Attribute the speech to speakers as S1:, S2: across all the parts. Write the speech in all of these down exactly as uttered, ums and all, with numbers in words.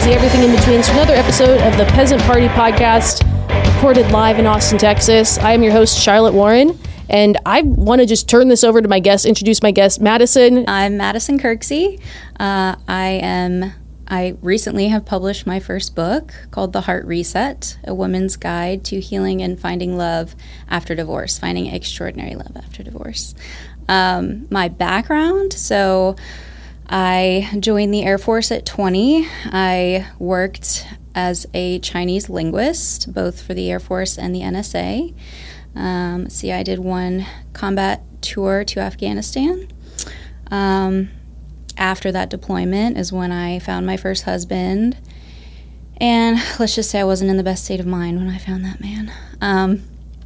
S1: the everything in between to another episode of the Peasant Party Podcast, recorded live in Austin, Texas. I am your host, Charlotte Warren, and I want to just turn this over to my guest, introduce my guest, Madison.
S2: I'm Madison Kirksey. Uh, I am. I recently have published my first book called The Heart Reset, A Woman's Guide to Healing and Finding Love After Divorce, Finding Extraordinary Love After Divorce. Um, my background, so I joined the Air Force at twenty. I worked as a Chinese linguist, both for the Air Force and the N S A. Um, see, I did one combat tour to Afghanistan. Um, after that deployment is when I found my first husband. And let's just say I wasn't in the best state of mind when I found that man. Um,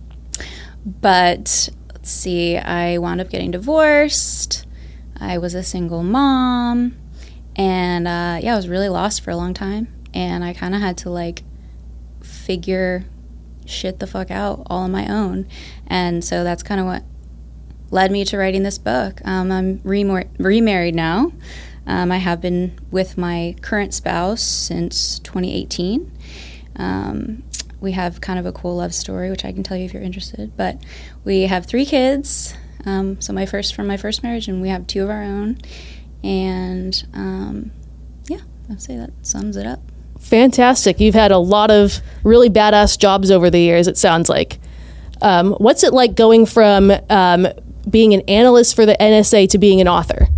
S2: but let's see, I wound up getting divorced. I was a single mom. And uh, yeah, I was really lost for a long time. And I kind of had to like figure shit the fuck out all on my own. And so that's kind of what led me to writing this book. Um, I'm remor- remarried now. Um, I have been with my current spouse since twenty eighteen. Um, we have kind of a cool love story, which I can tell you if you're interested. But we have three kids. Um, so my first from my first marriage, and we have two of our own. And um, yeah, I'd say that sums it up.
S1: Fantastic. You've had a lot of really badass jobs over the years, it sounds like. Um, what's it like going from um, being an analyst for the N S A to being an author?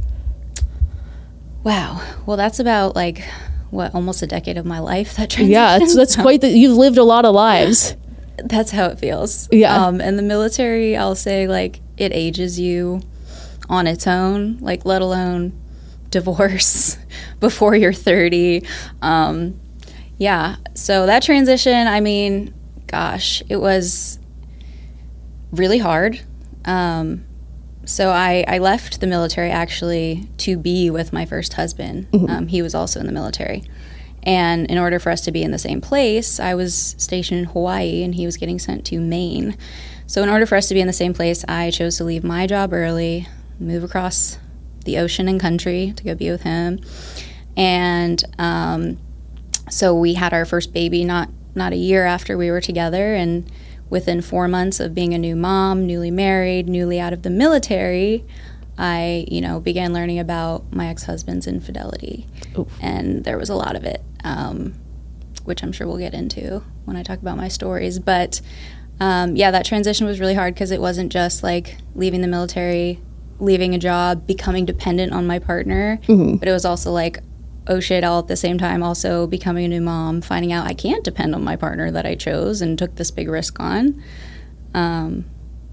S2: Wow. Well, that's about like, what, almost a decade of my life, that transition?
S1: Yeah, that's, that's
S2: so,
S1: quite, the, you've lived a lot of lives.
S2: That's how it feels.
S1: Yeah.
S2: Um, and the military, I'll say, like, it ages you on its own, like, let alone divorce before you're thirty. Um, yeah. So that transition, I mean, gosh, it was really hard. Um, so I, I left the military actually to be with my first husband. Mm-hmm. Um, he was also in the military. And in order for us to be in the same place, I was stationed in Hawaii and he was getting sent to Maine. So in order for us to be in the same place, I chose to leave my job early, move across the ocean and country to go be with him. And um, so we had our first baby not, not a year after we were together. And within four months of being a new mom, newly married, newly out of the military, I, you know, began learning about my ex-husband's infidelity. Oof. And there was a lot of it, um, which I'm sure we'll get into when I talk about my stories. But um, yeah, that transition was really hard because it wasn't just like leaving the military, leaving a job, becoming dependent on my partner, mm-hmm. but it was also like, oh shit, all at the same time also becoming a new mom, finding out I can't depend on my partner that I chose and took this big risk on. Um,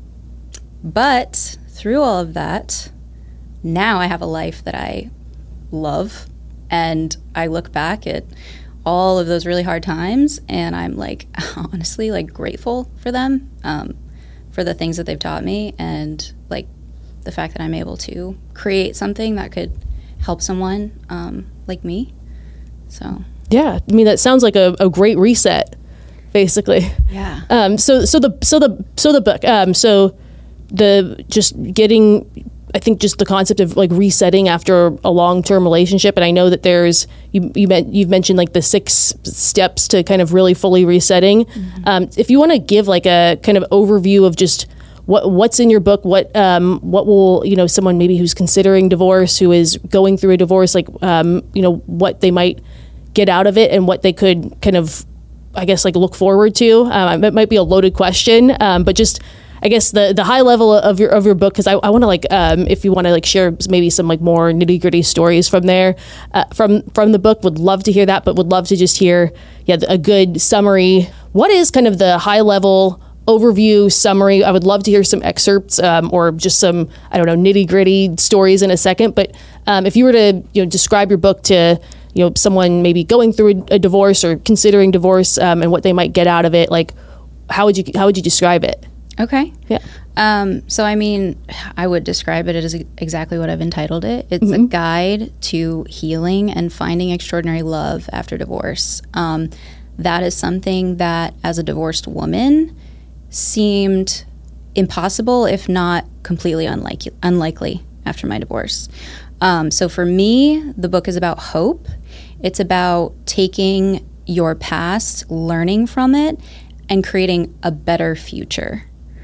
S2: but through all of that, now I have a life that I love, and I look back at all of those really hard times, and I'm like, honestly, like grateful for them, um, for the things that they've taught me, and like the fact that I'm able to create something that could help someone um, like me. So
S1: yeah, I mean, that sounds like a, a great reset, basically.
S2: Yeah.
S1: Um. So so the so the so the book. Um. So the just getting. I think just the concept of like resetting after a long-term relationship, and I know that there's you you meant you've mentioned like the six steps to kind of really fully resetting. Mm-hmm. Um, if you want to give like a kind of overview of just what what's in your book, what um, what will you know someone maybe who's considering divorce, who is going through a divorce, like um, you know what they might get out of it and what they could kind of I guess like look forward to. Um, it might be a loaded question, um, but just. I guess the, the high level of your of your book, because I, I want to like um, if you want to like share maybe some like more nitty gritty stories from there uh, from from the book, would love to hear that, but would love to just hear yeah a good summary. What is kind of the high level overview summary? I would love to hear some excerpts um, or just some I don't know nitty gritty stories in a second. But um, if you were to you know describe your book to you know someone maybe going through a, a divorce or considering divorce um, and what they might get out of it, like how would you how would you describe it?
S2: Okay.
S1: Yeah.
S2: Um, so, I mean, I would describe it as exactly what I've entitled it. It's mm-hmm. a guide to healing and finding extraordinary love after divorce. Um, that is something that, as a divorced woman, seemed impossible, if not completely unlikely, unlikely after my divorce. Um, so for me, the book is about hope, It's about taking your past, learning from it, and creating a better future.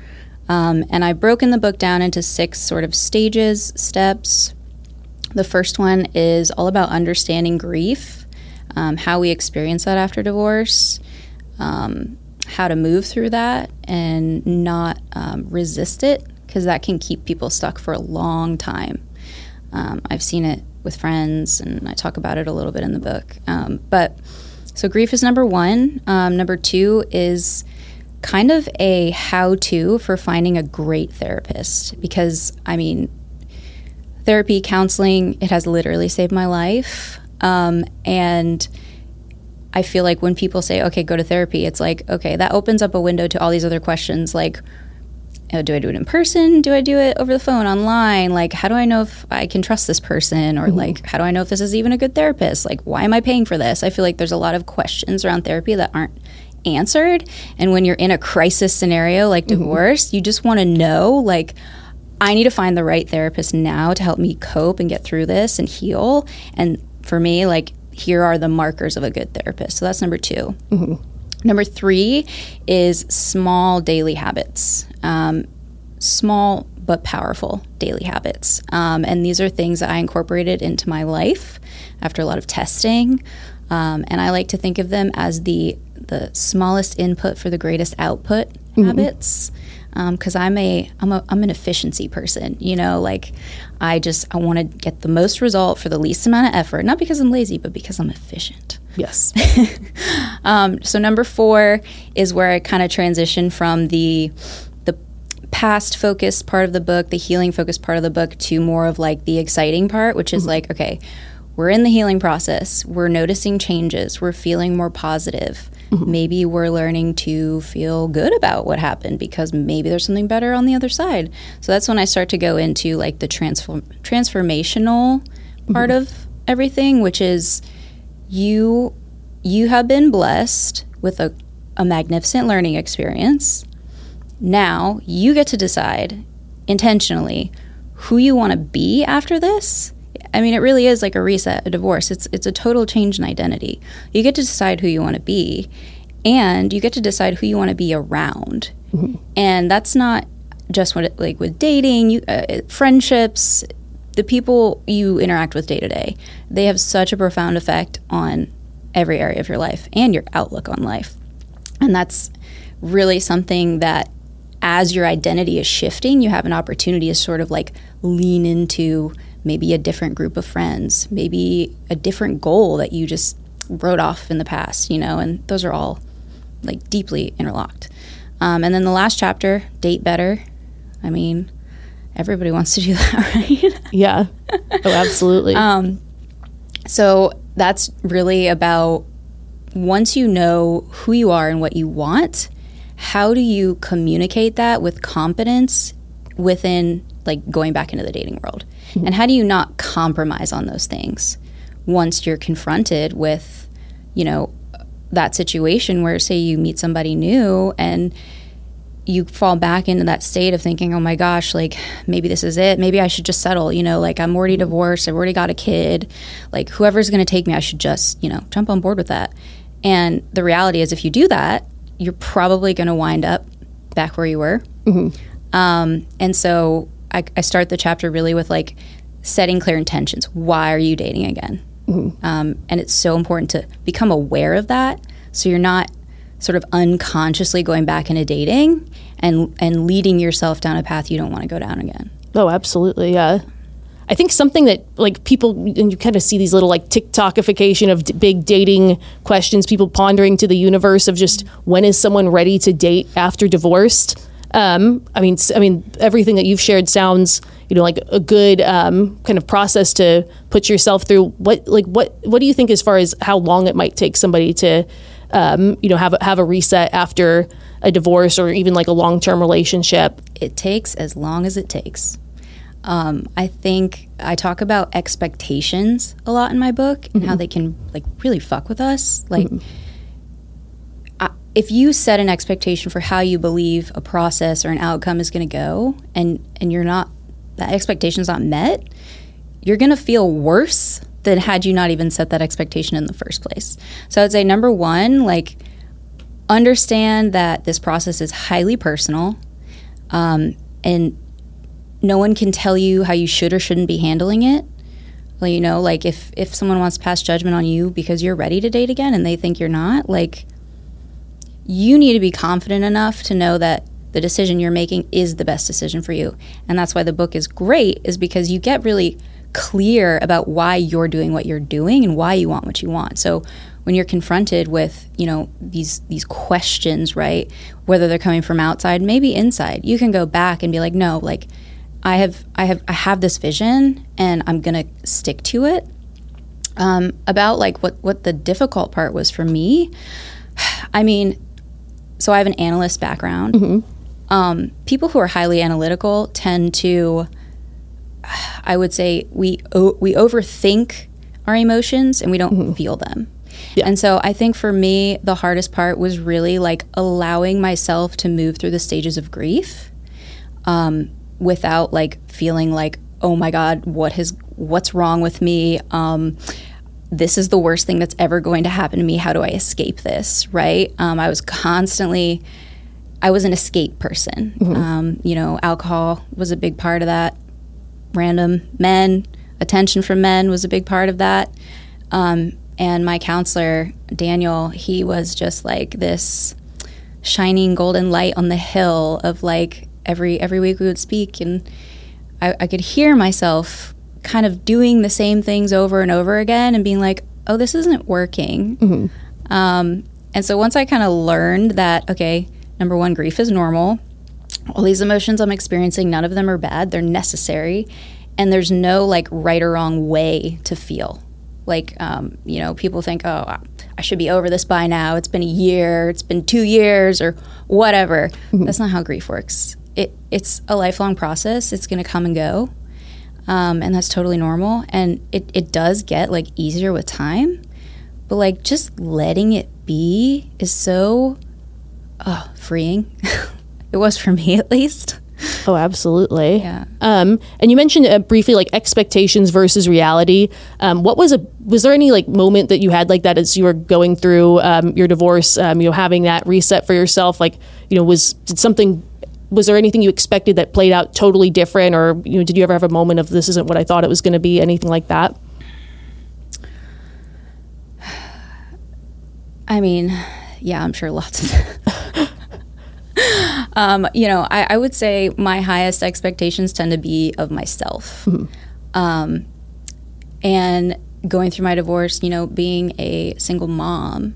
S2: Um, and I've broken the book down into six sort of stages, steps. The first one is all about understanding grief, um, how we experience that after divorce, um, how to move through that and not um, resist it, because that can keep people stuck for a long time. Um, I've seen it with friends, and I talk about it a little bit in the book. Um, but so grief is number one. Um, number two is kind of a how-to for finding a great therapist, because, I mean, therapy, counseling, it has literally saved my life. Um, and I feel like when people say, okay, go to therapy, it's like, okay, that opens up a window to all these other questions, like, oh, do I do it in person? Do I do it over the phone, online? Like, how do I know if I can trust this person? Or, mm-hmm. like, how do I know if this is even a good therapist? Like, why am I paying for this? I feel like there's a lot of questions around therapy that aren't answered. And when you're in a crisis scenario like divorce, mm-hmm. you just want to know, like, I need to find the right therapist now to help me cope and get through this and heal. And for me, like, here are the markers of a good therapist. So that's number two. Mm-hmm. Number three is small daily habits, um, small but powerful daily habits. Um, and these are things that I incorporated into my life after a lot of testing. Um, and I like to think of them as the the smallest input for the greatest output mm-hmm. habits. Because um, I'm a I'm a I'm an efficiency person, you know, like I just I want to get the most result for the least amount of effort, not because I'm lazy, but because I'm efficient.
S1: Yes.
S2: um, so number four is where I kind of transition from the the past focused part of the book, the healing focused part of the book, to more of like the exciting part, which is mm-hmm. like, okay, we're in the healing process, we're noticing changes, we're feeling more positive. Mm-hmm. Maybe we're learning to feel good about what happened because maybe there's something better on the other side. So that's when I start to go into like the transform transformational part mm-hmm. of everything, which is you you have been blessed with a, a magnificent learning experience. Now you get to decide intentionally who you want to be after this. I mean, it really is like a reset, a divorce. It's it's a total change in identity. You get to decide who you want to be, and you get to decide who you want to be around. Mm-hmm. And that's not just what it, like with dating, you, uh, friendships, the people you interact with day to day. They have such a profound effect on every area of your life and your outlook on life. And that's really something that, as your identity is shifting, you have an opportunity to sort of like lean into maybe a different group of friends, maybe a different goal that you just wrote off in the past, you know, and those are all like deeply interlocked. Um, and then the last chapter, date better. I mean, everybody wants to do that, right?
S1: Yeah. Oh, absolutely.
S2: um, so that's really about, once you know who you are and what you want, how do you communicate that with confidence within, like, going back into the dating world? Mm-hmm. And how do you not compromise on those things once you're confronted with, you know, that situation where, say, you meet somebody new and you fall back into that state of thinking, oh my gosh, like, maybe this is it. Maybe I should just settle, you know, like, I'm already divorced. I've already got a kid. Like, whoever's going to take me, I should just, you know, jump on board with that. And the reality is, if you do that, you're probably going to wind up back where you were. Mm-hmm. Um, and so I, I start the chapter really with, like, setting clear intentions. Why are you dating again? Mm-hmm. Um, and it's so important to become aware of that, so you're not sort of unconsciously going back into dating and and leading yourself down a path you don't want to go down again.
S1: Oh, absolutely, yeah. I think something that, like, people, and you kind of see these little, like, TikTokification of d- big dating questions, people pondering to the universe of just, when is someone ready to date after divorced? Um, I mean, I mean, everything that you've shared sounds, you know, like a good um, kind of process to put yourself through. What, like, what, what do you think as far as how long it might take somebody to, um, you know, have a, have a reset after a divorce or even like a long-term relationship?
S2: It takes as long as it takes. Um, I think I talk about expectations a lot in my book and mm-hmm. how they can, like, really fuck with us. Like, mm-hmm. I, if you set an expectation for how you believe a process or an outcome is going to go, and, and you're not, that expectation's not met, you're going to feel worse than had you not even set that expectation in the first place. So I'd say number one, like, understand that this process is highly personal, um, and no one can tell you how you should or shouldn't be handling it. Well, you know, like if, if someone wants to pass judgment on you because you're ready to date again and they think you're not, like, you need to be confident enough to know that the decision you're making is the best decision for you. And that's why the book is great, is because you get really clear about why you're doing what you're doing and why you want what you want. So when you're confronted with, you know, these these questions, right, whether they're coming from outside, maybe inside, you can go back and be like, no, like, I have I have I have this vision and I'm gonna stick to it. Um, about like what what the difficult part was for me. I mean, so I have an analyst background. Mm-hmm. Um, people who are highly analytical tend to, I would say, we o- we overthink our emotions and we don't mm-hmm. feel them. Yeah. And so I think for me, the hardest part was really like allowing myself to move through the stages of grief, um, without like feeling like, oh my God, what has what's wrong with me? Um, this is the worst thing that's ever going to happen to me. How do I escape this? Right? Um, I was constantly, I was an escape person. Mm-hmm. Um, you know, alcohol was a big part of that. Random men, attention from men was a big part of that. Um, and my counselor, Daniel, he was just like this shining golden light on the hill of like every every week we would speak, and I, I could hear myself kind of doing the same things over and over again and being like, oh, this isn't working. Mm-hmm. Um, and so once I kind of learned that, okay, number one, grief is normal. All these emotions I'm experiencing, none of them are bad. They're necessary. And there's no like right or wrong way to feel. Like, um, you know, people think, oh, I should be over this by now. It's been a year. It's been two years or whatever. Mm-hmm. That's not how grief works. It, it's a lifelong process. It's going to come and go. Um, and that's totally normal. And it, it does get like easier with time. But like just letting it be is so uh, freeing. It was for me at least.
S1: Oh, absolutely.
S2: Yeah.
S1: Um, and you mentioned uh, briefly like expectations versus reality. Um, what was a was there any like moment that you had like that as you were going through um, your divorce? Um, you know, having that reset for yourself. Like, you know, was did something? Was there anything you expected that played out totally different, or you know, did you ever have a moment of this isn't what I thought it was going to be? Anything like that?
S2: I mean, yeah, I'm sure lots of. Um, you know, I, I would say my highest expectations tend to be of myself. Mm-hmm. Um, and going through my divorce, you know, being a single mom,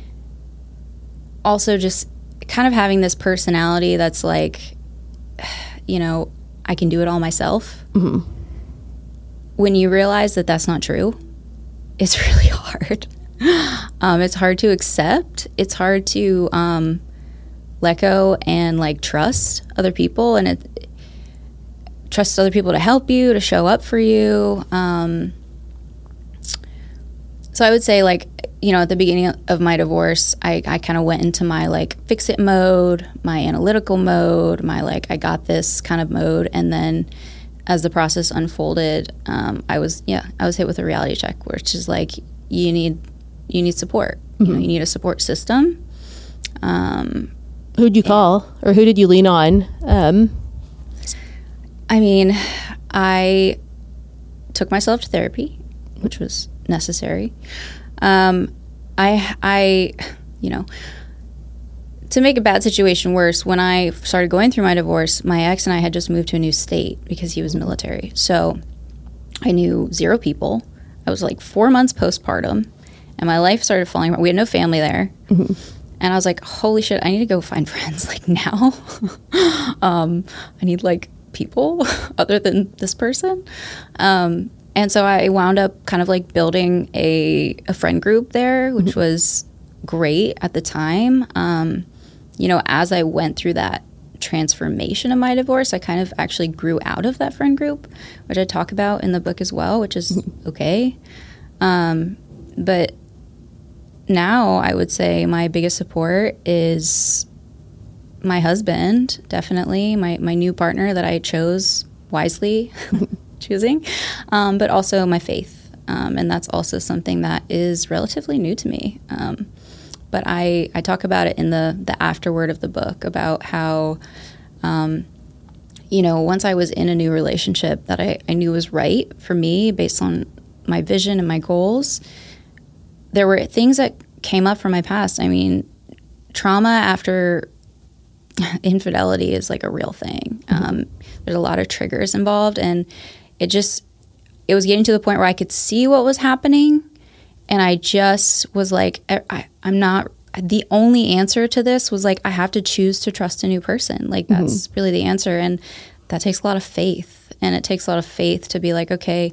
S2: also just kind of having this personality that's like, you know, I can do it all myself. Mm-hmm. When you realize that that's not true, it's really hard. um, it's hard to accept. It's hard to... Um, let go and like trust other people and it, trust other people to help you, to show up for you. Um, so I would say like, you know, at the beginning of my divorce, I, I kind of went into my like fix it mode, my analytical mode, my like I got this kind of mode. And then as the process unfolded, um, I was, yeah, I was hit with a reality check, which is like, you need, you need support. Mm-hmm. You know, you need a support system. Um,
S1: Who'd you call, or who did you lean on? Um,
S2: I mean, I took myself to therapy, which was necessary. Um, I, I, you know, to make a bad situation worse, when I started going through my divorce, my ex and I had just moved to a new state because he was military. So I knew zero people. I was like four months postpartum, and my life started falling apart. We had no family there. Mm-hmm. And I was like, holy shit, I need to go find friends like now. um, I need like people other than this person. Um, and so I wound up kind of like building a, a friend group there, which mm-hmm. was great at the time. Um, you know, as I went through that transformation of my divorce, I kind of actually grew out of that friend group, which I talk about in the book as well, which is mm-hmm. okay. Um, but now I would say my biggest support is my husband, definitely, my, my new partner that I chose wisely, choosing, um, but also my faith. Um, and that's also something that is relatively new to me. Um, but I, I talk about it in the, the afterword of the book about how, um, you know, once I was in a new relationship that I, I knew was right for me based on my vision and my goals, there were things that came up from my past. I mean, trauma after infidelity is like a real thing. Um, there's a lot of triggers involved, and it just, it was getting to the point where I could see what was happening, and I just was like, I, I'm not, the only answer to this was like, I have to choose to trust a new person. Like, that's mm-hmm. really the answer, and that takes a lot of faith, and it takes a lot of faith to be like, okay,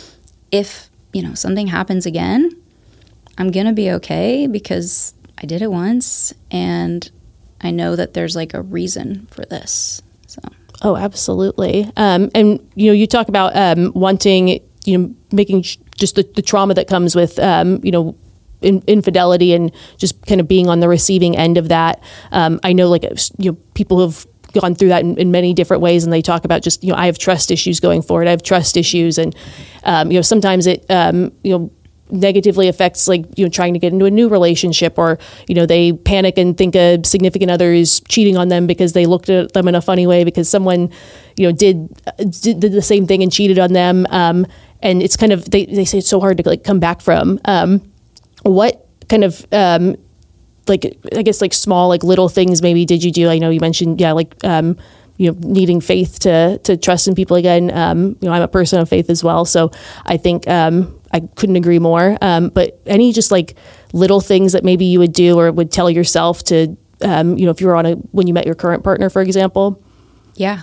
S2: if, you know, something happens again, I'm going to be okay because I did it once, and I know that there's like a reason for this. So.
S1: Oh, absolutely. Um, and, you know, you talk about um, wanting, you know, making sh- just the, the trauma that comes with, um, you know, in, infidelity and just kind of being on the receiving end of that. Um, I know, like, you know, people have gone through that in, in many different ways, and they talk about just, you know, I have trust issues going forward. I have trust issues. And, um, you know, sometimes it, um, you know, negatively affects, like, you know, trying to get into a new relationship, or, you know, they panic and think a significant other is cheating on them because they looked at them in a funny way because someone, you know, did did, did the same thing and cheated on them. Um, and it's kind of, they, they say it's so hard to like come back from. Um, what kind of, um, like, I guess like small, like little things maybe did you do? I know you mentioned, yeah, like, um, you know, needing faith to, to trust in people again. Um, you know, I'm a person of faith as well. So I think, um, I couldn't agree more. Um, but any just like little things that maybe you would do or would tell yourself to, um, you know, if you were on a, when you met your current partner, for example?
S2: Yeah.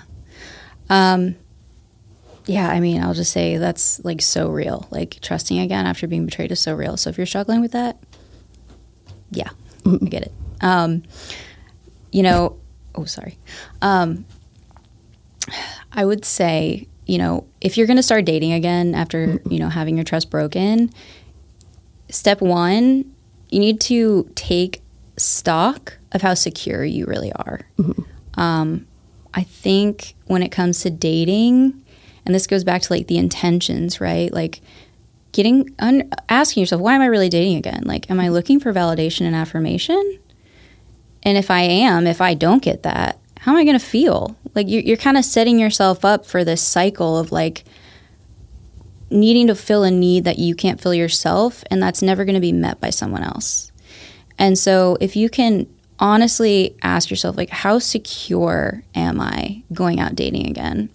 S2: Um, yeah. I mean, I'll just say that's like so real. Like, trusting again after being betrayed is so real. So if you're struggling with that, yeah, mm-hmm. I get it. Um, you know, oh, sorry. Um, I would say, you know, if you're going to start dating again after, you know, having your trust broken, step one, you need to take stock of how secure you really are. Mm-hmm. Um, I think when it comes to dating, and this goes back to like the intentions, right? Like getting, un- asking yourself, why am I really dating again? Like, am I looking for validation and affirmation? And if I am, if I don't get that, how am I going to feel? Like, you're, you're kind of setting yourself up for this cycle of like needing to fill a need that you can't fill yourself, and that's never going to be met by someone else. And so if you can honestly ask yourself, like, how secure am I going out dating again?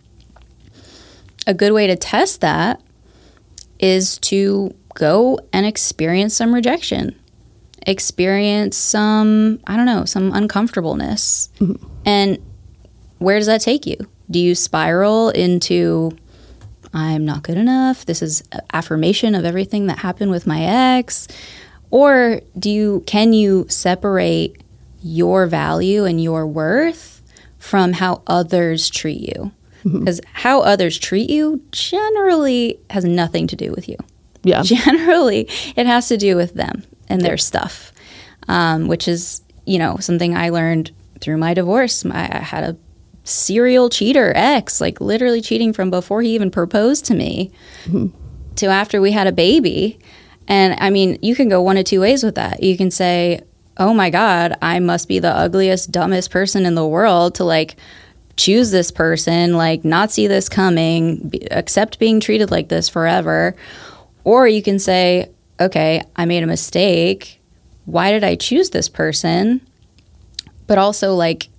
S2: A good way to test that is to go and experience some rejection. Experience some, I don't know, some uncomfortableness. Mm-hmm. And where does that take you? Do you spiral into, I'm not good enough, this is affirmation of everything that happened with my ex? Or do you, can you separate your value and your worth from how others treat you? Because mm-hmm. how others treat you generally has nothing to do with you. Yeah. Generally, it has to do with them and their stuff, um, which is, you know, something I learned through my divorce. I, I had a serial cheater ex, like literally cheating from before he even proposed to me mm-hmm. to after we had a baby. And I mean, you can go one of two ways with that. You can say, oh my God, I must be the ugliest, dumbest person in the world to like choose this person, like not see this coming, be, accept being treated like this forever. Or you can say, okay, I made a mistake. Why did I choose this person? But also, like,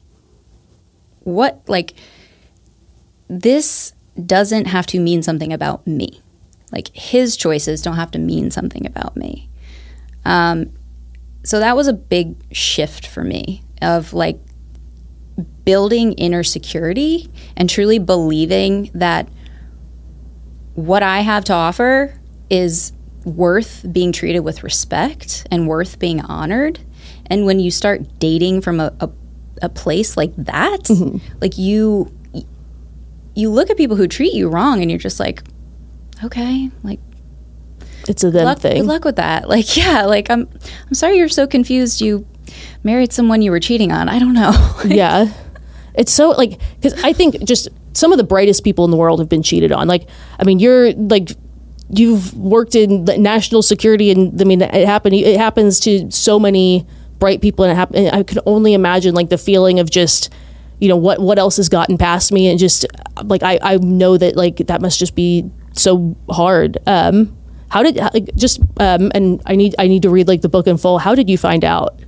S2: what, like, this doesn't have to mean something about me. Like, his choices don't have to mean something about me. Um, so that was a big shift for me of, like, building inner security and truly believing that what I have to offer is worth being treated with respect and worth being honored. And when you start dating from a, a, a place like that, mm-hmm. like you you look at people who treat you wrong and you're just like, okay, like
S1: it's a them
S2: luck,
S1: thing.
S2: Good luck with that. Like, yeah, like I'm I'm sorry you're so confused. You married someone you were cheating on. I don't know. Like,
S1: yeah. It's so, like, because I think just some of the brightest people in the world have been cheated on. Like, I mean, you're like you've worked in the national security, and I mean, it happened. It happens to so many bright people, and it happen, and I can only imagine like the feeling of just, you know, what what else has gotten past me, and just like I I know that like that must just be so hard. Um, how did like, just um, and I need I need to read like the book in full. How did you find out?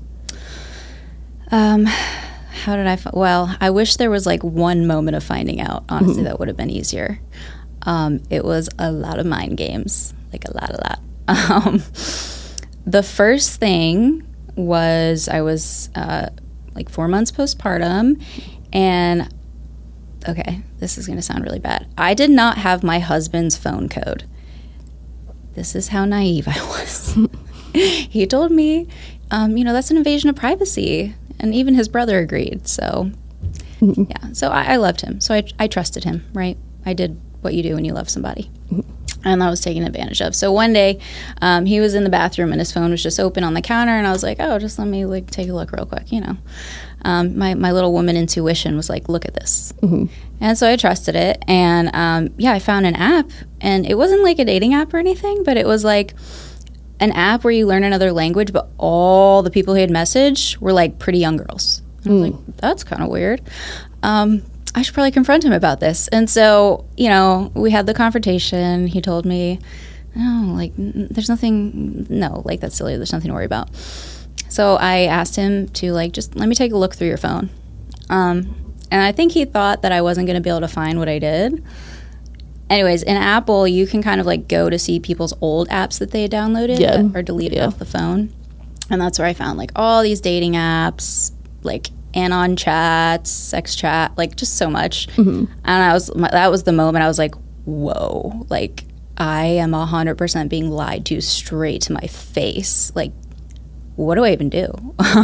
S2: Um, how did I? Fi- well, I wish there was like one moment of finding out. Honestly, mm-hmm. that would have been easier. Um, it was a lot of mind games, like a lot, a lot. Um, the first thing was I was uh, like four months postpartum, and okay, this is going to sound really bad. I did not have my husband's phone code. This is how naive I was. He told me, um, you know, that's an invasion of privacy, and even his brother agreed. So, mm-hmm. yeah, so I, I loved him. So I, I trusted him, right? I did what you do when you love somebody. And I was taken advantage of. So one day, um, he was in the bathroom and his phone was just open on the counter, and I was like, oh, just let me like take a look real quick, you know. Um, my, my little woman intuition was like, look at this. Mm-hmm. And so I trusted it, and um, yeah, I found an app, and it wasn't like a dating app or anything, but it was like an app where you learn another language, but all the people he had messaged were like pretty young girls. And mm. I was like, that's kind of weird. Um, I should probably confront him about this. And so, you know, we had the confrontation. He told me, no, like, n- there's nothing, no, like, that's silly. There's nothing to worry about. So I asked him to, like, just let me take a look through your phone. Um, and I think he thought that I wasn't going to be able to find what I did. Anyways, in Apple, you can kind of, like, go to see people's old apps that they had downloaded
S1: yeah.
S2: that are deleted
S1: yeah.
S2: off the phone. And that's where I found, like, all these dating apps, like, Anon chats, sex chat, like just so much. Mm-hmm. And I was, my, that was the moment I was like, whoa, like I am a hundred percent being lied to straight to my face. Like, what do I even do?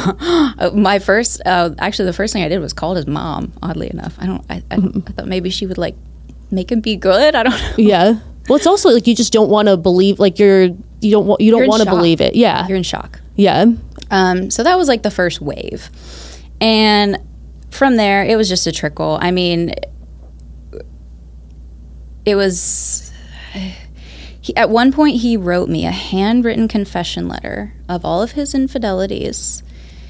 S2: My first, uh, actually the first thing I did was called his mom, oddly enough. I don't, I, I, mm-hmm. I thought maybe she would like make him be good. I don't know.
S1: Yeah. Well, it's also like, you just don't want to believe, like you're, you don't want, you don't want to believe it. Yeah.
S2: You're in shock.
S1: Yeah.
S2: Um, so that was like the first wave. And from there, it was just a trickle. I mean, it was... He, at one point, he wrote me a handwritten confession letter of all of his infidelities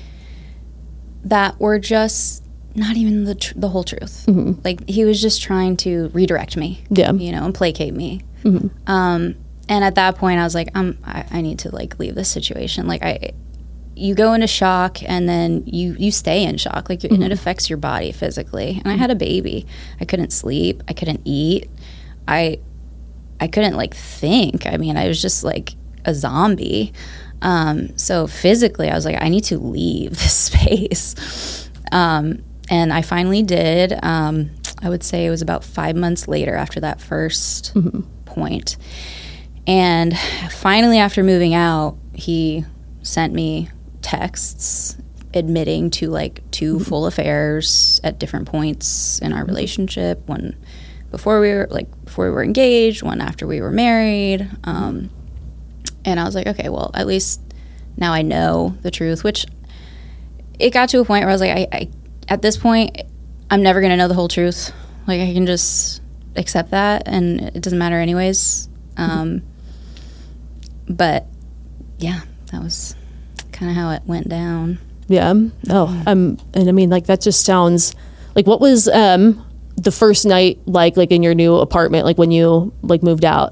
S2: that were just not even the tr- the whole truth. Mm-hmm. Like, he was just trying to redirect me,
S1: yeah.
S2: you know, and placate me. Mm-hmm. Um, and at that point, I was like, I'm, I, I need to, like, leave this situation. Like, I... you go into shock, and then you, you stay in shock. Like, mm-hmm. and it affects your body physically. And I had a baby. I couldn't sleep. I couldn't eat. I I couldn't, like, think. I mean, I was just, like, a zombie. Um, so physically, I was like, I need to leave this space. Um, and I finally did. Um, I would say it was about five months later after that first mm-hmm. point. And finally, after moving out, he sent me texts admitting to like two mm-hmm. full affairs at different points in our relationship. One before we were like before we were engaged, one after we were married. Um, and I was like, okay, well, at least now I know the truth. Which it got to a point where I was like, I, I at this point, I'm never gonna know the whole truth. Like, I can just accept that, and it doesn't matter anyways. Um, mm-hmm. But yeah, that was kind of how it went down.
S1: Yeah. Oh, um, and I mean, like, that just sounds like, what was um the first night like, like in your new apartment, like when you like moved out?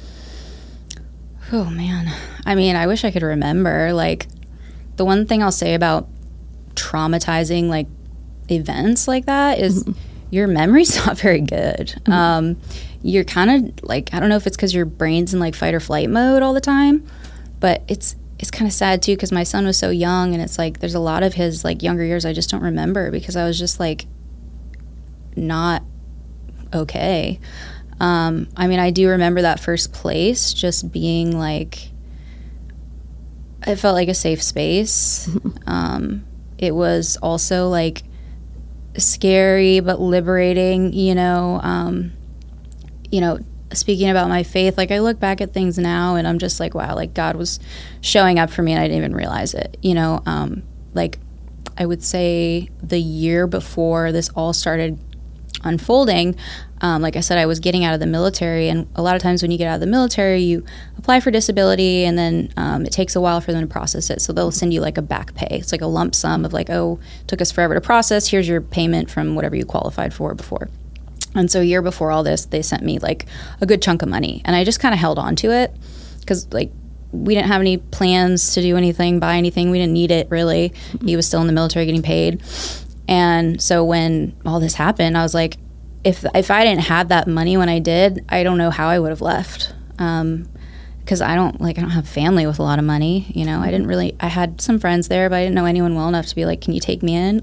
S2: Oh man, I mean, I wish I could remember. Like, the one thing I'll say about traumatizing like events like that is mm-hmm. your memory's not very good. Mm-hmm. Um, you're kind of like, I don't know if it's because your brain's in like fight or flight mode all the time, but it's it's kind of sad too, because my son was so young, and it's like there's a lot of his like younger years I just don't remember because I was just like not okay. Um, I mean, I do remember that first place just being like, it felt like a safe space. Um, it was also like scary but liberating, you know. Um, you know, speaking about my faith, like I look back at things now and I'm just like, wow, like God was showing up for me and I didn't even realize it, you know. Um, like I would say the year before this all started unfolding, um, like I said, I was getting out of the military, and a lot of times when you get out of the military, you apply for disability, and then um, it takes a while for them to process it. So they'll send you like a back pay. It's like a lump sum of like, oh, took us forever to process. Here's your payment from whatever you qualified for before. And so a year before all this, they sent me like a good chunk of money, and I just kind of held on to it because like we didn't have any plans to do anything, buy anything. We didn't need it really. He was still in the military getting paid. And so when all this happened, I was like, if if I didn't have that money when I did, I don't know how I would have left. Um, because I don't like I don't have family with a lot of money. You know, I didn't really. I had some friends there, but I didn't know anyone well enough to be like, "Can you take me in?"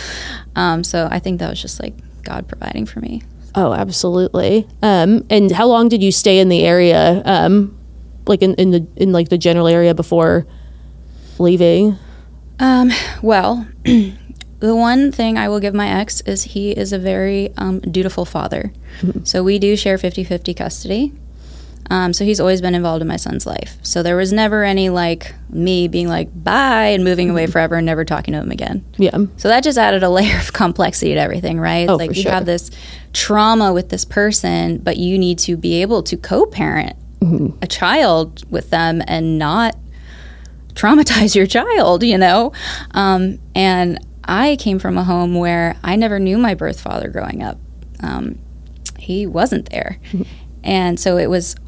S2: um, so I think that was just like God providing for me.
S1: Oh, absolutely. Um, and how long did you stay in the area? Um, like in, in the in like the general area before leaving?
S2: Um, well, the one thing I will give my ex is he is a very um, dutiful father. Mm-hmm. So we do share fifty-fifty custody. Um, so he's always been involved in my son's life. So there was never any like me being like bye and moving away forever and never talking to him again.
S1: Yeah.
S2: So that just added a layer of complexity to everything, right?
S1: Oh,
S2: like
S1: for
S2: you
S1: sure.
S2: have this trauma with this person, but you need to be able to co-parent mm-hmm. a child with them and not traumatize your child, you know? Um, and I came from a home where I never knew my birth father growing up. Um, he wasn't there. Mm-hmm. And so it was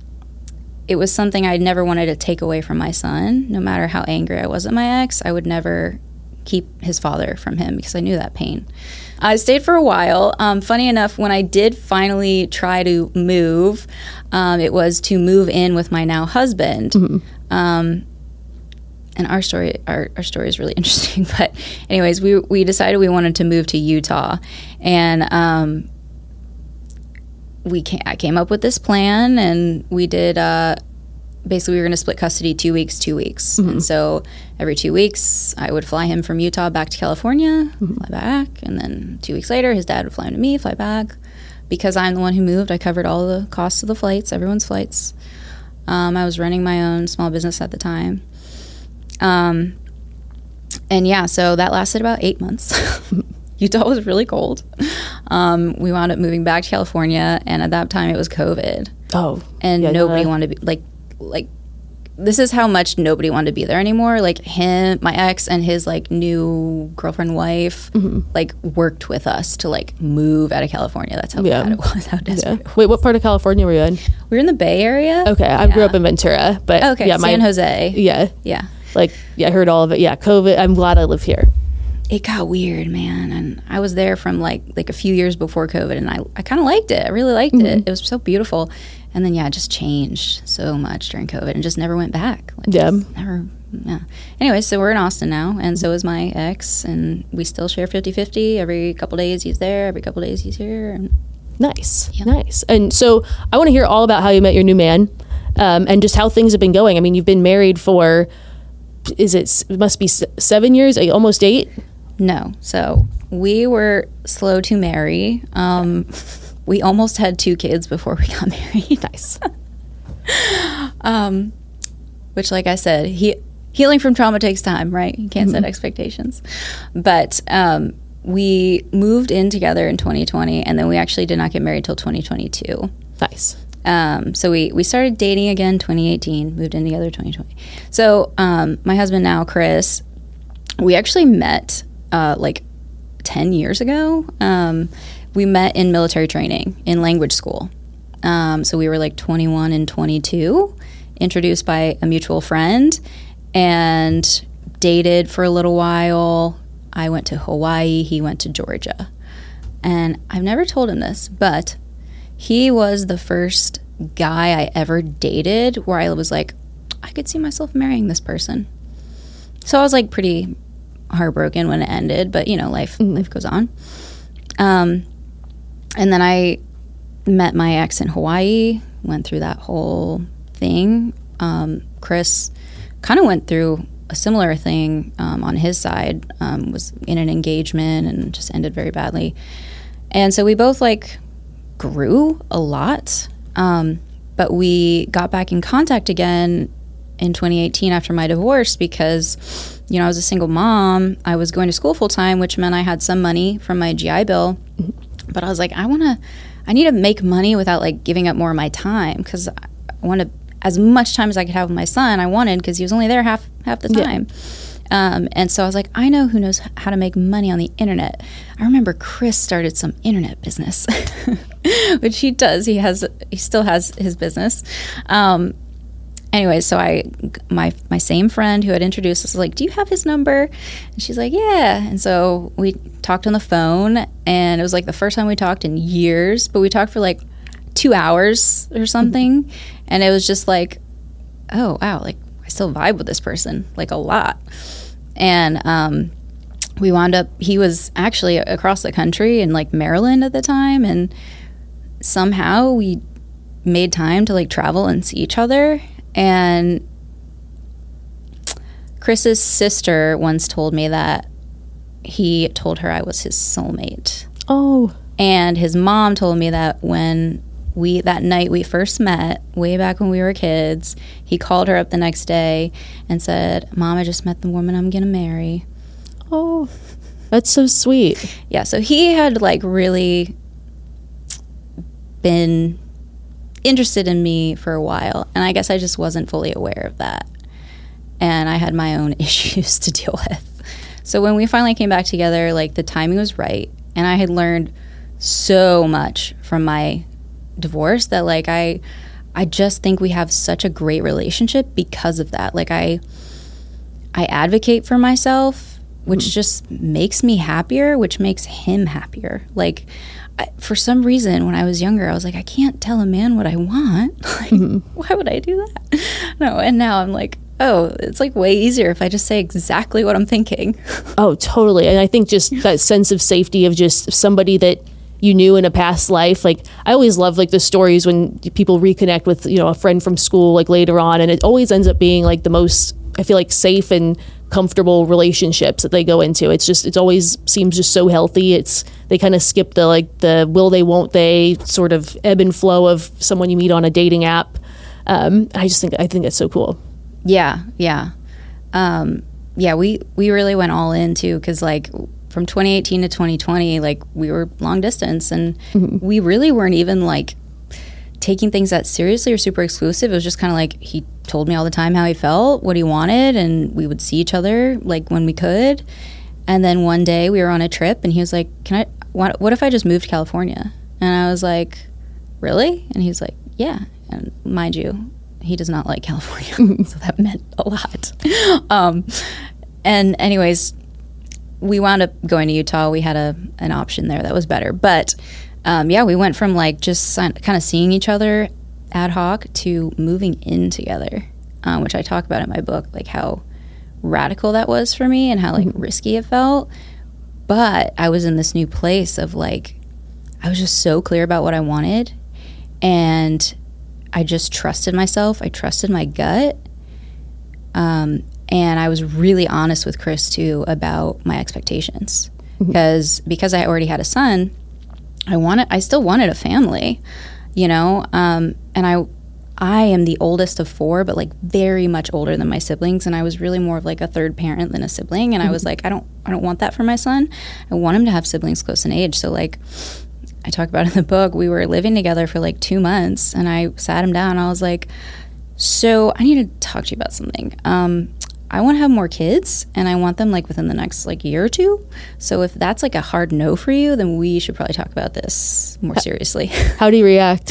S2: it was something I never wanted to take away from my son. No matter how angry I was at my ex, I would never keep his father from him because I knew that pain. I stayed for a while. Um, funny enough, when I did finally try to move, um, it was to move in with my now husband. Mm-hmm. Um, and our story, our, our story is really interesting. But anyways, we we decided we wanted to move to Utah, and um, we came, I came up with this plan, and we did. Uh, basically, we were going to split custody two weeks, two weeks, mm-hmm. and so every two weeks, I would fly him from Utah back to California, mm-hmm. fly back, and then two weeks later, his dad would fly him to me, fly back. Because I'm the one who moved, I covered all the costs of the flights, everyone's flights. Um, I was running my own small business at the time. Um, and yeah, so that lasted about eight months. Utah was really cold. Um, we wound up moving back to California, and at that time it was COVID.
S1: Oh,
S2: and
S1: yeah,
S2: nobody
S1: yeah.
S2: wanted to be like, like, this is how much nobody wanted to be there anymore. Like him, my ex, and his like new girlfriend, wife, mm-hmm. like worked with us to like move out of California. That's how
S1: yeah.
S2: bad it was. How desperate.
S1: Yeah.
S2: It was.
S1: Wait, what part of California were you in?
S2: We were in the Bay Area.
S1: Okay, I
S2: yeah.
S1: grew up in Ventura, but
S2: okay,
S1: yeah, my,
S2: San Jose.
S1: Yeah,
S2: yeah.
S1: Like yeah, I heard all of it. Yeah, COVID. I'm glad I live here.
S2: It got weird, man, and I was there from like like a few years before COVID, and I I kind of liked it. I really liked mm-hmm. it. It was so beautiful. And then, yeah, it just changed so much during COVID and just never went back. Like,
S1: yeah.
S2: Never, yeah. Anyway, so we're in Austin now, and so is my ex, and we still share fifty-fifty. Every couple days he's there, every couple days he's here. And
S1: nice, yeah. nice. And so I want to hear all about how you met your new man um, and just how things have been going. I mean, you've been married for, is it, it must be seven years, almost eight?
S2: No. So we were slow to marry. Um We almost had two kids before we got married.
S1: Nice.
S2: um, which, like I said, he, healing from trauma takes time, right? You can't mm-hmm. set expectations. But um, we moved in together in twenty twenty, and then we actually did not get married till twenty twenty-two.
S1: Nice.
S2: Um, so we, we started dating again twenty eighteen, moved in together twenty twenty. So um, my husband now, Chris, we actually met uh, like ten years ago. Um We met in military training in language school. Um, so we were like twenty-one and twenty-two, introduced by a mutual friend, and dated for a little while. I went to Hawaii. He went to Georgia. And I've never told him this, but he was the first guy I ever dated where I was like, I could see myself marrying this person. So I was like pretty heartbroken when it ended, but you know, life mm-hmm. life goes on. Um, And then I met my ex in Hawaii, went through that whole thing. Um, Chris kind of went through a similar thing um, on his side, um, was in an engagement and just ended very badly. And so we both like grew a lot, um, but we got back in contact again in twenty eighteen after my divorce because, you know, I was a single mom. I was going to school full time, which meant I had some money from my G I Bill. But I was like, I want to, I need to make money without like giving up more of my time, because I want to, as much time as I could have with my son, I wanted, because he was only there half half the time. Yeah. Um, and so I was like, I know who knows how to make money on the internet. I remember Chris started some internet business, which he does. He has, he still has his business. Um, anyway, so I, my my same friend who had introduced us was like, do you have his number? And she's like, yeah. And so we talked on the phone, and it was like the first time we talked in years, but we talked for like two hours or something. And it was just like, oh, wow, like I still vibe with this person, like a lot. And um, we wound up, he was actually across the country in like Maryland at the time. And somehow we made time to like travel and see each other. And Chris's sister once told me that he told her I was his soulmate.
S1: Oh.
S2: And his mom told me that when we, that night we first met, way back when we were kids, he called her up the next day and said, Mom, I just met the woman I'm going to marry.
S1: Oh, that's so sweet.
S2: Yeah, so he had like really been interested in me for a while, and I guess I just wasn't fully aware of that. And I had my own issues to deal with. So when we finally came back together, like the timing was right, and I had learned so much from my divorce that like I I just think we have such a great relationship because of that. Like I I advocate for myself, which mm. just makes me happier, which makes him happier. Like I, for some reason when I was younger, I was like, I can't tell a man what I want. Like, mm-hmm. Why would I do that? No, and now I'm like, oh, it's like way easier if I just say exactly what I'm thinking.
S1: Oh, totally. And I think just that sense of safety of just somebody that you knew in a past life. Like I always love like the stories when people reconnect with, you know, a friend from school like later on, and it always ends up being like the most, I feel like, safe and comfortable relationships that they go into. It's just, it always seems just so healthy. It's, they kind of skip the like the will they won't they sort of ebb and flow of someone you meet on a dating app. Um, I just think I think that's so cool.
S2: Yeah, yeah, um, yeah. We we really went all in too, because like from twenty eighteen to twenty twenty, like we were long distance, and mm-hmm. we really weren't even like taking things that seriously or super exclusive. It was just kind of like he told me all the time how he felt, what he wanted, and we would see each other like when we could. And then one day we were on a trip, and he was like, "Can I? What, what if I just moved to California?" And I was like, "Really?" And he was like, "Yeah." And mind you, he does not like California, so that meant a lot. Um, and anyways, we wound up going to Utah. We had a an option there that was better. But um, yeah, we went from like just kind of seeing each other ad hoc to moving in together, um, which I talk about in my book, like how radical that was for me and how like mm-hmm. risky it felt. But I was in this new place of like, I was just so clear about what I wanted, and I just trusted myself. I trusted my gut. Um, and I was really honest with Chris too about my expectations, because mm-hmm. because I already had a son, I wanted I still wanted a family, you know. Um, and I I am the oldest of four, but like very much older than my siblings, and I was really more of like a third parent than a sibling. And mm-hmm. I was like, I don't I don't want that for my son. I want him to have siblings close in age. So like I talk about in the book, we were living together for like two months, and I sat him down. And I was like, so I need to talk to you about something. Um, I want to have more kids, and I want them like within the next like year or two. So if that's like a hard no for you, then we should probably talk about this more seriously.
S1: How do you react?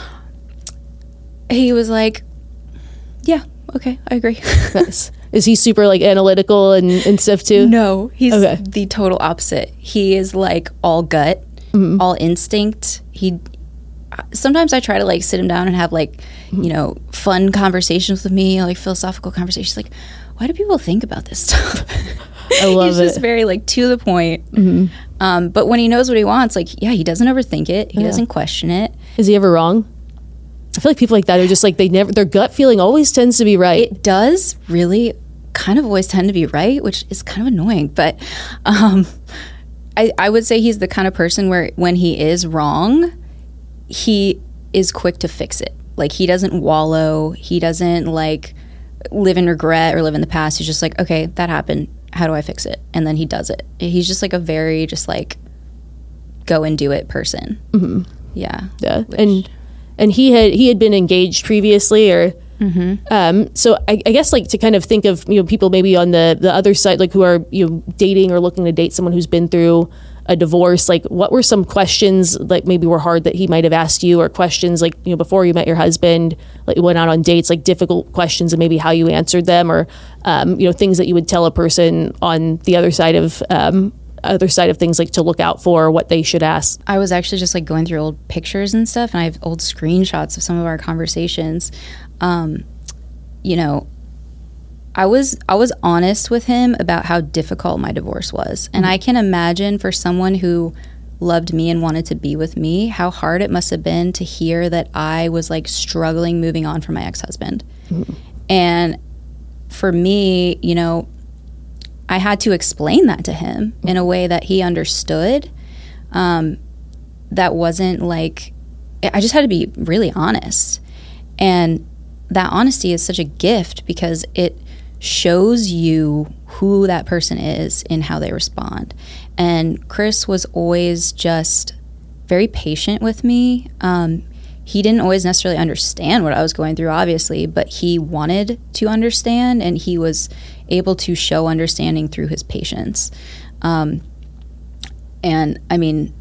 S2: He was like, yeah, okay, I agree.
S1: Nice. Is he super like analytical and, and stuff too?
S2: No, he's
S1: okay.
S2: the total opposite. He is like all gut. Mm-hmm. All instinct. He sometimes I try to like sit him down and have like mm-hmm. you know fun conversations with me, like philosophical conversations. Like, why do people think about this stuff?
S1: I love
S2: He's
S1: it.
S2: He's just very like to the point.
S1: Mm-hmm.
S2: Um, but when he knows what he wants, like yeah, he doesn't overthink it. He yeah. doesn't question it.
S1: Is he ever wrong? I feel like people like that are just like they never. Their gut feeling always tends to be right.
S2: It does really kind of always tend to be right, which is kind of annoying, but. Um, I, I would say he's the kind of person where when he is wrong, he is quick to fix it. Like he doesn't wallow. He doesn't like live in regret or live in the past. He's just like, okay, that happened. How do I fix it? And then he does it. He's just like a very just like go and do it person. Mm-hmm. Yeah.
S1: Yeah. Which, and and he had he had been engaged previously, or mm-hmm. um, so I, I guess like to kind of think of, you know, people maybe on the, the other side, like who are, you know, dating or looking to date someone who's been through a divorce. Like, what were some questions like maybe were hard that he might have asked you, or questions like, you know, before you met your husband, like you went out on dates, like difficult questions and maybe how you answered them, or um, you know, things that you would tell a person on the other side of um, other side of things, like to look out for, what they should ask.
S2: I was actually just like going through old pictures and stuff, and I have old screenshots of some of our conversations. Um, you know, I was I was honest with him about how difficult my divorce was. And mm-hmm. I can imagine for someone who loved me and wanted to be with me, how hard it must have been to hear that I was like struggling moving on from my ex-husband. Mm-hmm. And for me, you know, I had to explain that to him mm-hmm. in a way that he understood. Um, that wasn't like, I just had to be really honest. And that honesty is such a gift because it shows you who that person is and how they respond. And Chris was always just very patient with me. Um, he didn't always necessarily understand what I was going through, obviously, but he wanted to understand, and he was able to show understanding through his patience. Um, and I mean,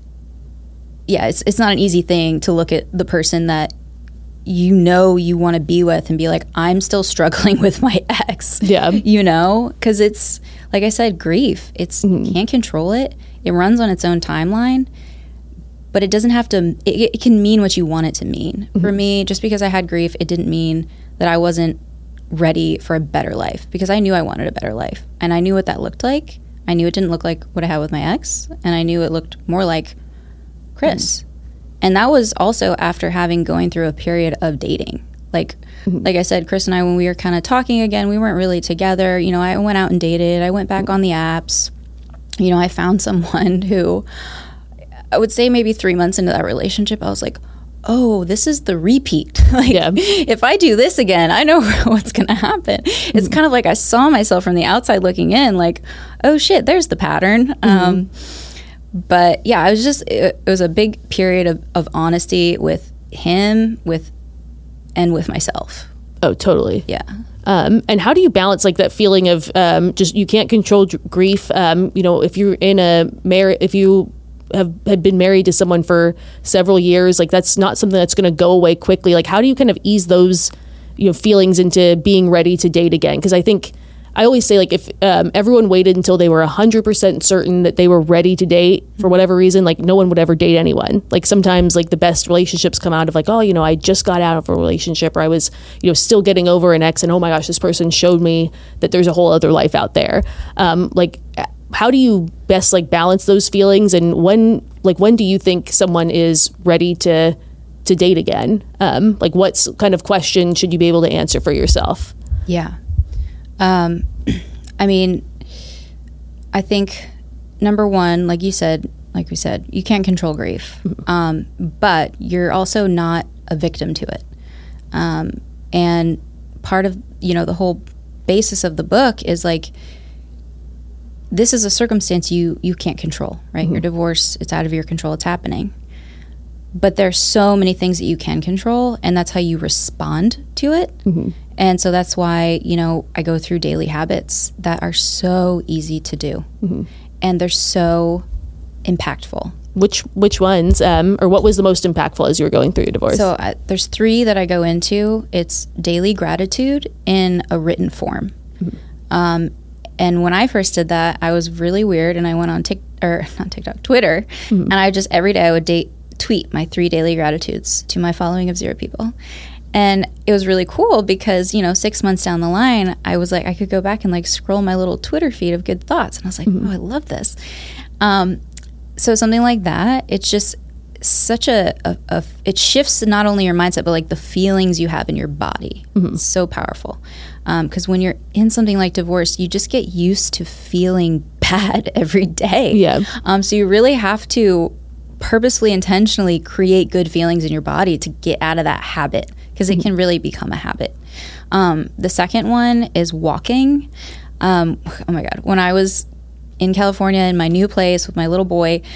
S2: yeah, it's it's not an easy thing to look at the person that you know you want to be with and be like, I'm still struggling with my ex. Yeah. You know, because it's, like I said, grief. It's mm-hmm. you can't control it. It runs on its own timeline, but it doesn't have to, it, it can mean what you want it to mean. Mm-hmm. For me, just because I had grief, it didn't mean that I wasn't ready for a better life, because I knew I wanted a better life. And I knew what that looked like. I knew it didn't look like what I had with my ex, and I knew it looked more like Chris. Mm-hmm. And that was also after having going through a period of dating. Like, mm-hmm. like I said, Chris and I, when we were kind of talking again, we weren't really together. You know, I went out and dated. I went back mm-hmm. on the apps. You know, I found someone who, I would say maybe three months into that relationship, I was like, oh, this is the repeat. Like, yeah. If I do this again, I know what's going to happen. Mm-hmm. It's kind of like I saw myself from the outside looking in, like, oh shit, there's the pattern. Mm-hmm. Um, But yeah, it was just, it, it was a big period of, of honesty with him, with, and with myself.
S1: Oh, totally.
S2: Yeah.
S1: Um, and how do you balance like that feeling of um, just, you can't control d- grief? Um, you know, if you're in a marriage, if you have had been married to someone for several years, like that's not something that's going to go away quickly. Like, how do you kind of ease those, you know, feelings into being ready to date again? Because I think, I always say, like, if um, everyone waited until they were one hundred percent certain that they were ready to date for whatever reason, like, no one would ever date anyone. Like, sometimes, like, the best relationships come out of, like, oh, you know, I just got out of a relationship, or I was, you know, still getting over an ex, and, oh, my gosh, this person showed me that there's a whole other life out there. Um, like, how do you best, like, balance those feelings? And when, like, when do you think someone is ready to to date again? Um, like, what kind of question should you be able to answer for yourself?
S2: Yeah. Um, I mean, I think number one, like you said, like we said, you can't control grief, um, but you're also not a victim to it. Um, and part of, you know, the whole basis of the book is like, this is a circumstance you, you can't control, right? Mm-hmm. Your divorce, it's out of your control, it's happening. But there's so many things that you can control, and that's how you respond to it. Mm-hmm. And so that's why, you know, I go through daily habits that are so easy to do. Mm-hmm. And they're so impactful.
S1: Which which ones, um, or what was the most impactful as you were going through your divorce?
S2: So uh, there's three that I go into. It's daily gratitude in a written form. Mm-hmm. Um, and when I first did that, I was really weird, and I went on Tik or not TikTok, Twitter, mm-hmm. and I just every day I would date. tweet my three daily gratitudes to my following of zero people. And it was really cool because, you know, six months down the line, I was like, I could go back and like scroll my little Twitter feed of good thoughts. And I was like, mm-hmm. oh, I love this. Um, so something like that, it's just such a, a, a, it shifts not only your mindset, but like the feelings you have in your body. Mm-hmm. It's so powerful. Because um, when you're in something like divorce, you just get used to feeling bad every day.
S1: Yeah.
S2: Um, so you really have to purposely, intentionally create good feelings in your body to get out of that habit, because it can really become a habit. Um, the second one is walking. Um, oh my God. When I was in California in my new place with my little boy,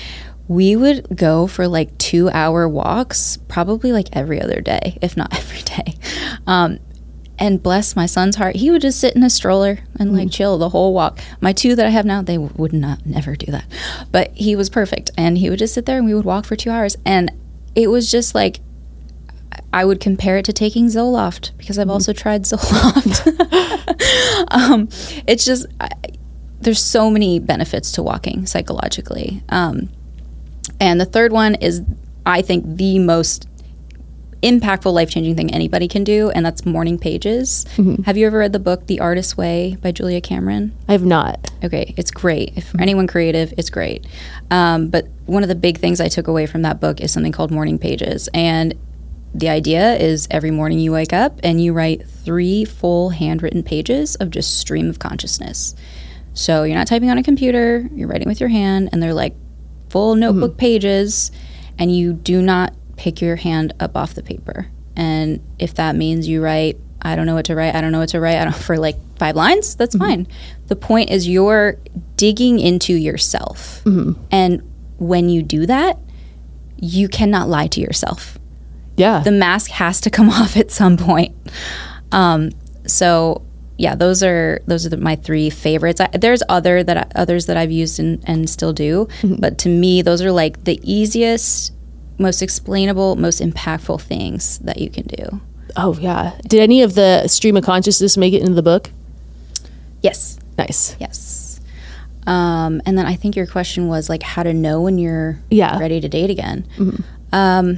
S2: we would go for like two hour walks, probably like every other day, if not every day. Um, and bless my son's heart, he would just sit in a stroller and like mm. chill the whole walk. My two that I have now, they w- would not never do that. But he was perfect. And he would just sit there and we would walk for two hours. And it was just like, I would compare it to taking Zoloft because I've mm. also tried Zoloft. um, it's just, I, there's so many benefits to walking psychologically. Um, and the third one is, I think, the most impactful, life-changing thing anybody can do, and that's morning pages. Mm-hmm. Have you ever read the book The Artist's Way by Julia Cameron?
S1: I have not.
S2: Okay, it's great. If for anyone creative, it's great. Um, but one of the big things I took away from that book is something called morning pages. And the idea is every morning you wake up and you write three full handwritten pages of just stream of consciousness. So you're not typing on a computer, you're writing with your hand, and they're like full notebook mm-hmm. pages, and you do not pick your hand up off the paper. And if that means you write, I don't know what to write, I don't know what to write, I don't, for like five lines, that's mm-hmm. fine. The point is you're digging into yourself. Mm-hmm. And when you do that, you cannot lie to yourself.
S1: Yeah.
S2: The mask has to come off at some point. Um, so yeah, those are those are the, my three favorites. I, there's other that I, others that I've used and, and still do, mm-hmm. but to me, those are like the easiest, most explainable, most impactful things that you can do.
S1: Oh, yeah. Did any of the stream of consciousness make it into the book?
S2: Yes.
S1: Nice.
S2: Yes. Um, and then I think your question was like how to know when you're
S1: yeah.
S2: ready to date again.
S1: Mm-hmm.
S2: Um,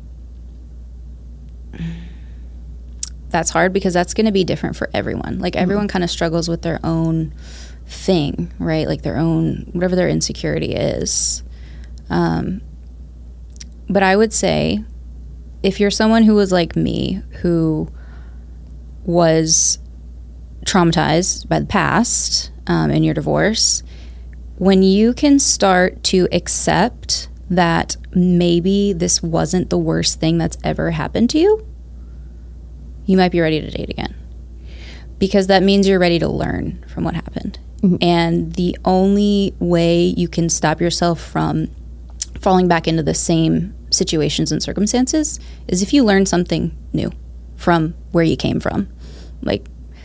S2: that's hard because that's going to be different for everyone. Like mm-hmm. everyone kind of struggles with their own thing, right? Like their own, whatever their insecurity is. Um, But I would say if you're someone who was like me, who was traumatized by the past um, in your divorce, when you can start to accept that maybe this wasn't the worst thing that's ever happened to you, you might be ready to date again. Because that means you're ready to learn from what happened. Mm-hmm. And the only way you can stop yourself from falling back into the same situations and circumstances is if you learn something new from where you came from. Like,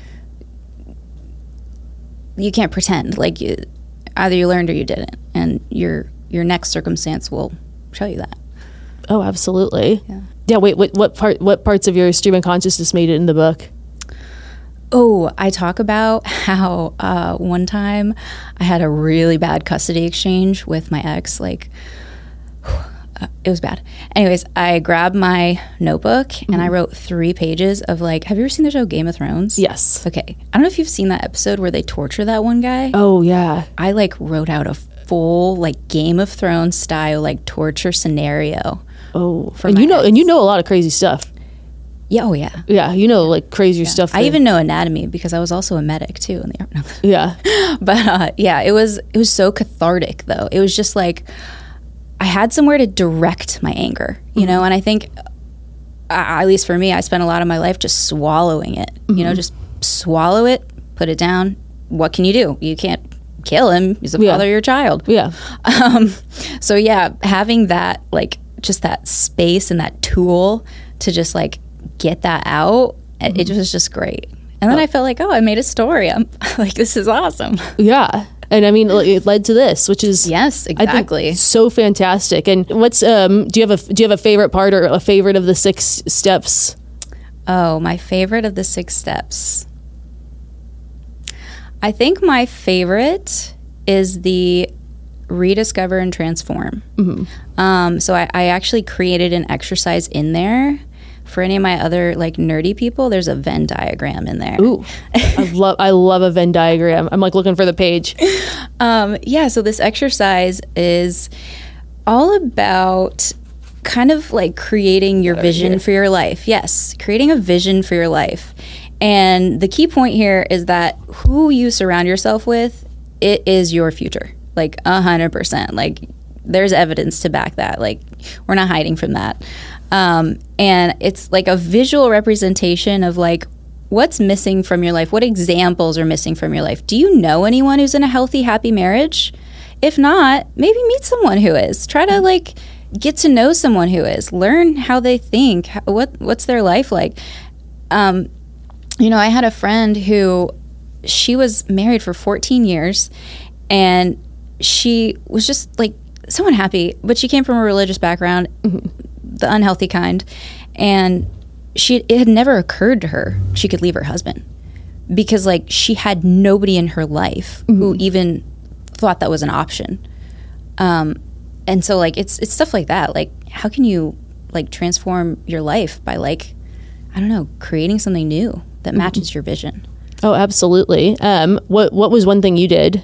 S2: you can't pretend. Like, you, either you learned or you didn't, and your your next circumstance will show you that.
S1: Oh, absolutely.
S2: Yeah.
S1: Yeah. Wait. What? What part? What parts of your stream of consciousness made it in the book?
S2: Oh, I talk about how uh, one time I had a really bad custody exchange with my ex. Like, Uh, it was bad. Anyways, I grabbed my notebook mm-hmm. and I wrote three pages of like, have you ever seen the show Game of Thrones?
S1: Yes.
S2: Okay. I don't know if you've seen that episode where they torture that one guy.
S1: Oh, yeah.
S2: I like wrote out a full like Game of Thrones style like torture scenario.
S1: Oh, for and you know, ex. and you know a lot of crazy stuff.
S2: Yeah. Oh, yeah.
S1: Yeah. You know, like crazier
S2: yeah.
S1: stuff.
S2: I even know anatomy because I was also a medic too in the no.
S1: Yeah.
S2: But uh, yeah, it was it was so cathartic though. It was just like, I had somewhere to direct my anger, you mm-hmm. know, and I think, uh, at least for me, I spent a lot of my life just swallowing it, mm-hmm. you know, just swallow it, put it down. What can you do? You can't kill him. He's the
S1: yeah.
S2: father of your child.
S1: Yeah.
S2: Um, so yeah, having that, like, just that space and that tool to just like get that out, mm-hmm. it, it was just great. And then oh. I felt like, oh, I made a story. I'm like, this is awesome.
S1: Yeah. And I mean, it led to this, which is
S2: yes, exactly,
S1: I think, so fantastic. And what's um? Do you have a do you have a favorite part or a favorite of the six steps?
S2: Oh, my favorite of the six steps. I think my favorite is the rediscover and transform. Mm-hmm. Um, so I, I actually created an exercise in there. For any of my other like nerdy people, there's a Venn diagram in there.
S1: Ooh, I love I love a Venn diagram. I'm like looking for the page.
S2: Um, yeah, so this exercise is all about kind of like creating your vision here. for your life. Yes, creating a vision for your life. And the key point here is that who you surround yourself with, it is your future. Like a hundred percent. Like there's evidence to back that. Like we're not hiding from that. Um, and it's like a visual representation of like what's missing from your life, what examples are missing from your life. Do you know anyone who's in a healthy, happy marriage? If not, maybe meet someone who is. Try to like get to know someone who is. Learn how they think. How, what what's their life like? Um, you know, I had a friend who she was married for fourteen years, and she was just like so unhappy. But she came from a religious background, mm-hmm. the unhealthy kind, and she it had never occurred to her she could leave her husband because like she had nobody in her life mm-hmm. who even thought that was an option. Um, and so like it's it's stuff like that. Like how can you like transform your life by like I don't know creating something new that matches mm-hmm. your vision?
S1: Oh, absolutely. Um, what what was one thing you did?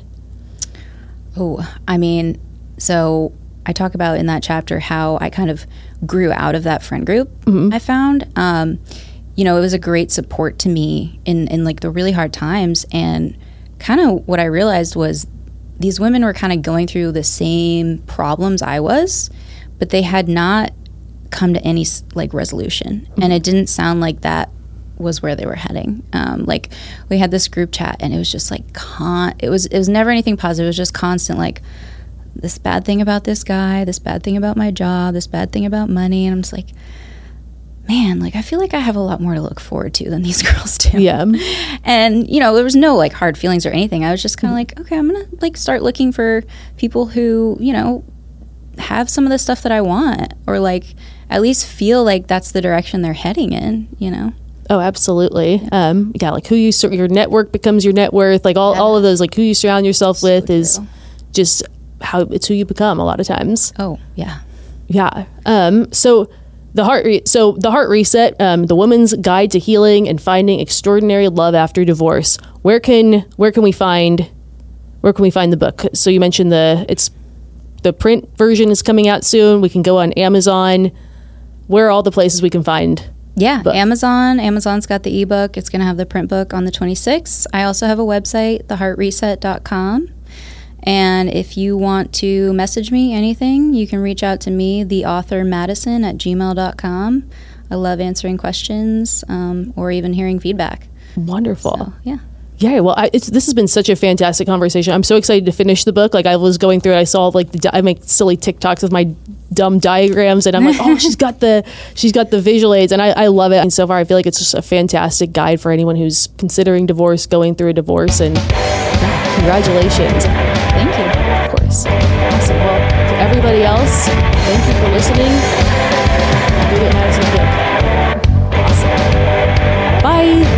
S2: Oh, I mean, so I talk about in that chapter how I kind of grew out of that friend group mm-hmm. I found. Um, you know, it was a great support to me in, in like the really hard times. And kind of what I realized was these women were kind of going through the same problems I was, but they had not come to any like resolution. Mm-hmm. And it didn't sound like that was where they were heading. Um, like we had this group chat and it was just like, con- it was, it was never anything positive. It was just constant, like this bad thing about this guy, this bad thing about my job, this bad thing about money. And I'm just like, man, like I feel like I have a lot more to look forward to than these girls do.
S1: Yeah.
S2: And, you know, there was no like hard feelings or anything. I was just kind of like, okay, I'm going to like start looking for people who, you know, have some of the stuff that I want or like at least feel like that's the direction they're heading in, you know?
S1: Oh, absolutely. Yeah. Um, yeah, like who you, sur- your network becomes your net worth. Like all, yeah. all of those, like who you surround yourself so with true. Is just how it's who you become a lot of times.
S2: Oh, yeah.
S1: Yeah. Um, so the heart, re- so the heart reset, um, the woman's guide to healing and finding extraordinary love after divorce. Where can, where can we find, where can we find the book? So you mentioned the, it's the print version is coming out soon. We can go on Amazon. Where are all the places we can find?
S2: Yeah,
S1: book?
S2: Amazon. Amazon's got the ebook. It's going to have the print book on the twenty-sixth. I also have a website, the heart reset dot com. And if you want to message me anything, you can reach out to me, the author Madison at gmail dot com. I love answering questions um, or even hearing feedback.
S1: Wonderful.
S2: So, yeah.
S1: Yeah, well, I, it's, this has been such a fantastic conversation. I'm so excited to finish the book. Like I was going through it, I saw like the, I make silly TikToks with my dumb diagrams, and I'm like, oh, she's got the she's got the visual aids, and I, I love it. And so far, I feel like it's just a fantastic guide for anyone who's considering divorce, going through a divorce, and yeah, congratulations.
S2: Thank you.
S1: Of course. Awesome. Well, to everybody else, thank you for listening. Go get Madison's book. Awesome. Bye.